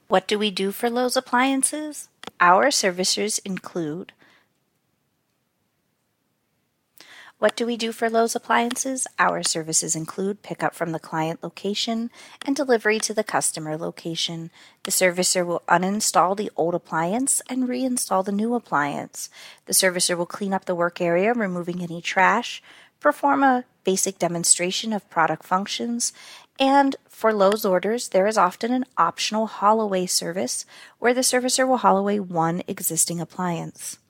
What do we do for Lowe's appliances? Our services include What do we do for Lowe's appliances? Our services include pickup from the client location and delivery to the customer location. The servicer will uninstall the old appliance and reinstall the new appliance. The servicer will clean up the work area, removing any trash, perform a basic demonstration of product functions, and for Lowe's orders, there is often an optional haul away service where the servicer will haul away one existing appliance.